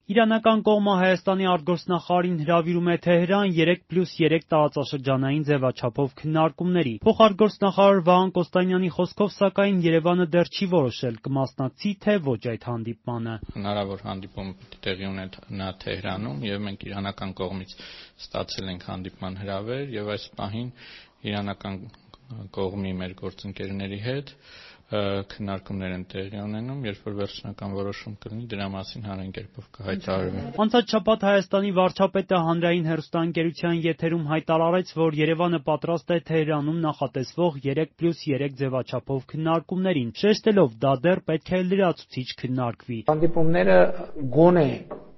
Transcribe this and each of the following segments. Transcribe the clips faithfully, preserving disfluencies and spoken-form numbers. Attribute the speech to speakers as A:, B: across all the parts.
A: Իրանական կողմը Հայաստանի արտգործնախարարին հրավիրում է Թեհրան երեք պլյուս երեք տարածաշրջանային ձևաչափով քննարկումների։ Փոխարտգործնախարար Վահան Կոստանյանի խոսքով, սակայն, Երևանը դեռ չի որոշել կմասնակցի, թե ոչ այդ հանդիպմանը։
B: Հնարավոր հանդիպում տեղի ունենա Թեհրանում, եւ մենք իրանական կողմից ստացել ենք հանդիպման հրավեր, եւ այս պահին իրանական կողմի մեր գործընկերների հետ քննարկումներ են տեղի ունենում, երբ որ վերջնական որոշում կլինի, դրա մասին հանրային կերպով կհայտարարվի։
A: Անցած շաբաթ Հայաստանի վարչապետը հանրային հեռուստաընկերության եթերում հայտարարեց, որ Երևանը պատրաստ է Թեհրանում նախատեսվող երեք պլյուս երեք ձևաչափով քննարկումներին, շեշտելով, դա դեռ պետք է լրացուցիչ քննարկվի։
C: Հանդիպումները գոնե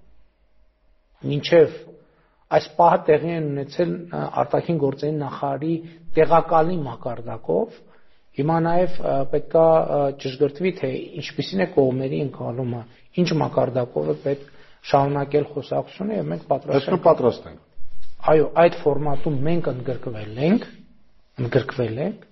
C: մինչև այս պահը տեղի են ունեցել արտաքին գործերի նախարարի տեղակալի մակարդակով։ Հիմա նաև պետք է ճշգրտվի, թե ինչպիսին է կողմերի ընկալումը, ինչ մակարդակով է պետք շարունակել խոսակցությունը, եւ մենք
D: պատրաստ ենք։
C: Այո, այդ ֆորմատում մենք ընդգրկվել ենք, ընդգրկվել ենք,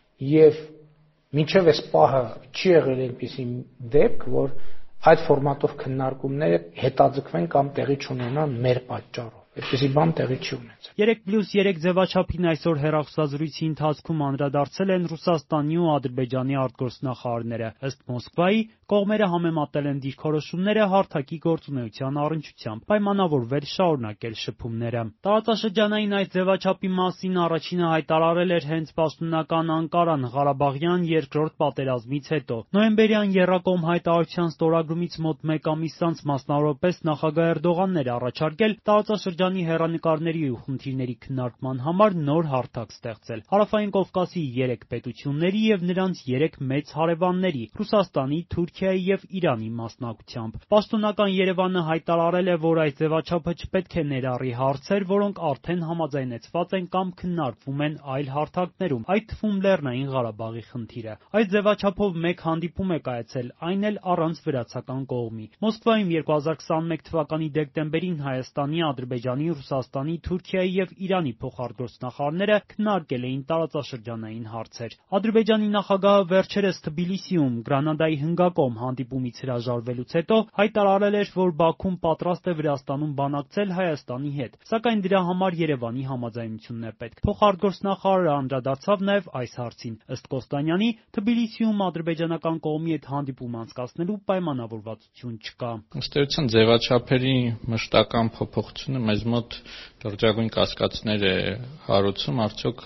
C: եւ մինչև այս պահը չի եղել այնպիսի դեպք, որ այդ ֆորմատով քննարկումները հետաձգվեն կամ տեղի չունենան մեր պատճառով։ Այդպիսի բան տեղի չի ունեցել։
A: երեք պլյուս երեք ձևաչափին այսօր հեռախոսազրույցի ընթացքում անդրադարձել են Ռուսաստանի ու Ադրբեջանի արտգործնախարարները։ Ըստ Մոսկվայի, կողմերը համեմատել են դիրքորոշումները հարթակի գործունեության առնչությամբ, պայմանավորվել շարունակել շփումները։ Տարածաշրջանային այս ձևաչափի մասին առաջինը հայտարարել էր հենց պաշտոնական Անկարան Ղարաբաղյան երկրորդ պատերազմից հետո։ Նոյեմբերյան եռակողմ հայտարարության ստորագրումից մոտ մեկ ամիս անց մասնավորապես նախագահ Էրդողանն էր առաջարկել տարածաշրջանի հեռանկարների ու խնդիրների քննարկման համար նոր հարթակ ստեղծել։ Հարավային Կովկասի երեք պետությունների եւ նրանց երեք մեծ հարևանների՝ Ռուսաստանի, Թուրքիայի եւ Իրանի մասնակցությամբ։ Պաշտոնական Երևանը հայտարարել է, որ այս ձևաչափը չպետք է ներառի հարցեր, որոնք արդեն համաձայնեցված են կամ քննարկվում են այլ հարթակներում, այդ թվում Լեռնային Ղարաբաղի խնդիրը։ Այս ձևաչափով մեկ հանդիպում է կայացել, այն էլ առանց վրացական կողմի։ Մոսկվայում երկու հազար քսաներկու թվականի դեկտեմբերին Հայաստանի, Ադրբեջանի, Ռուսաստանի, Թուրքիայի եւ Իրանի փոխարտգործնախարարները քննարկել էին տարածաշրջանային հարցեր։ Ադրբեջանի նախագահը վերջերս Թբիլիսիում Գրանադայի հնգակողմ հանդիպումից հրաժարվելուց հետո հայտարարել էր, որ Բաքուն պատրաստ է Վրաստանում բանակցել Հայաստանի հետ, սակայն դրա համար Երևանի համաձայնությունն է պետք։ Փոխարտգործնախարարը անդրադարձավ նաեւ այս հարցին։ Ըստ Կոստանյանի, Թբիլիսիում ադրբեջանական կողմի հետ հանդիպում անցկացնելու պայմանավորվածություն չկա։
B: Ըստ էության ձևաչափերի մշտական փոփոխությունը մեզ մոտ լրջագույն կասկածներ է հարուցում, արդյոք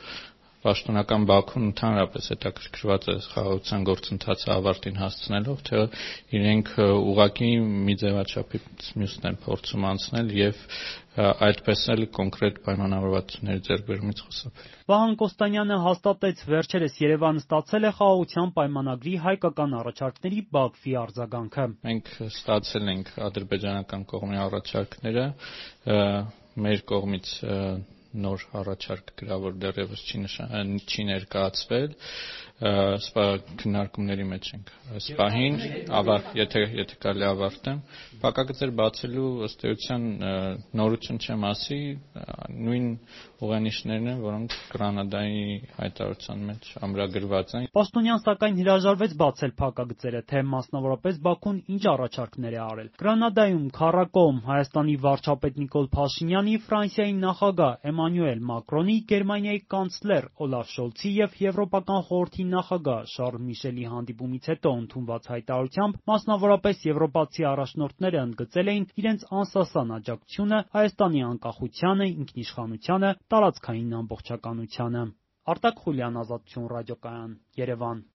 B: պաշտոնական Բաքուն ընդհանրապես հետաքրքրված է խաղաղության գործընթացը ավարտին հասցնելով, թե իրենք ուղղակի մի ձևաչափից մյուսն են փորձում անցնել եւ այդպես էլ կոնկրետ պայմանավորվածությունների ձեռքբերումից խուսափել։
A: Վահան Կոստանյանը հաստատեց, վերջերս Երևանը ստացել է խաղաղության պայմանագրի հայկական առաջարկների Բաքվի արձագանքը։
B: Մենք ստացել ենք ադրբեջանական կողմի առաջարկները, մեր կողմից նոր առաջարկ գրավոր դեռևս չի նշան, չի ներկայացվել, սպա քննարկումների մեջ ենք։ Սպահին, ավար, եթե եթե կարելի ավարտեմ, փակագծեր բացելու ըստ էության նորություն չեմ ասի, նույն ուղենիշներն են, որոնք Գրանադայի հայտարարության մեջ ամրագրված են։
A: Պաշտոնյան սակայն հրաժարվեց բացել փակագծերը, թե մասնավորապես Բաքուն ինչ առաջարկներ է արել։ Գրանադայում քառակողմ Հայաստանի վարչապետ Նիկոլ Փաշինյանի, Ֆրանսիայի նախագահ Էմանուել Մակրոնի, Գերմանիայի կանցլեր Օլաֆ Շոլցի եւ Եվրոպական խորհրդի նախագահ Շարլ Միշելի հանդիպումից հետո ընդունված հայտարարությամբ մասնավորապես եվրոպացի առաջնորդները ընդգծել էին իրենց անսասան աջակցությունը Հայաստանի անկախությանը, ինքնիշխանությանը, տարածքային ամբողջականությանը։ Արտակ Խուլյան, Ազատություն ռադիոկայան, Երևան։